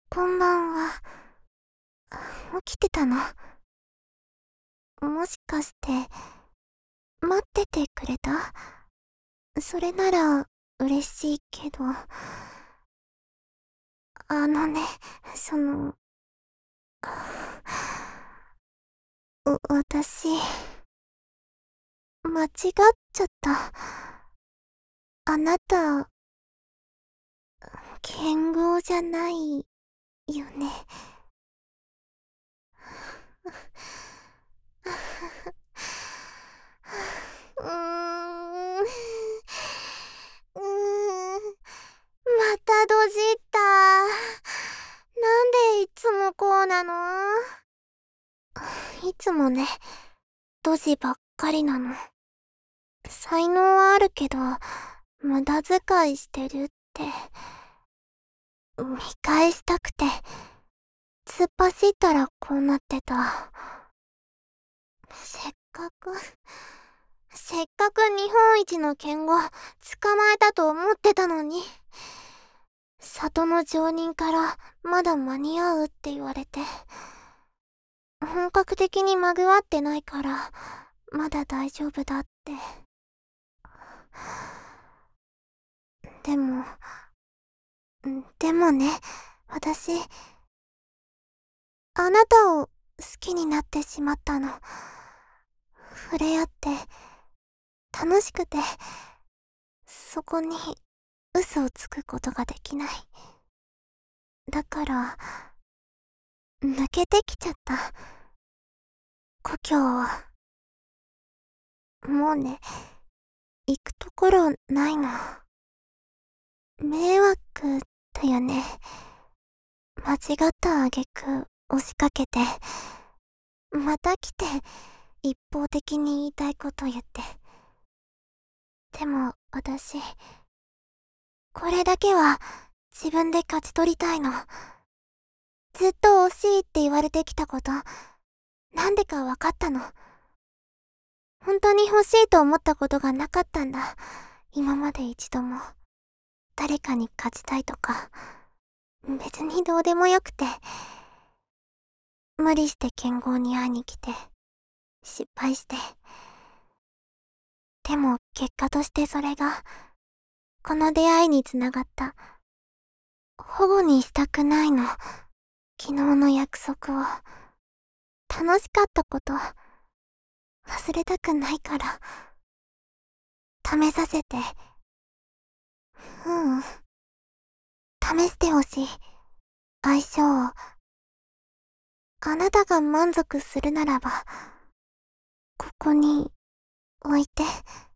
こんばんは。起きてたの？もしかして、待っててくれた？それなら、嬉しいけど。あのね、その、私、間違っちゃった。あなた、剣豪じゃないよね。うーん。またドジった。なんでいつもこうなの？いつもね、ドジばっかりなの。才能はあるけど、無駄遣いしてるって、見返したくて、突っ走ったらこうなってた。せっかく、せっかく日本一の剣豪捕まえたと思ってたのに、里の上人からまだ間に合うって言われて、本格的にまぐわってないから、まだ大丈夫だって。でも、でもね、私、あなたを好きになってしまったの。触れ合って、楽しくて、そこに嘘をつくことができない。だから、抜けてきちゃった。故郷を。もうね、行くところないの。迷惑だよね。間違った挙句押しかけて、また来て一方的に言いたいこと言って。でも私、これだけは自分で勝ち取りたいの。ずっと惜しいって言われてきたこと、なんでか分かったの。本当に欲しいと思ったことがなかったんだ。今まで一度も。誰かに勝ちたいとか、別にどうでもよくて。無理して剣豪に会いに来て、失敗して。でも結果としてそれが、この出会いにつながった。保護にしたくないの。昨日の約束を。楽しかったこと、忘れたくないから。試させて。うん。試してほしい。相性を。あなたが満足するならば、ここに置いて。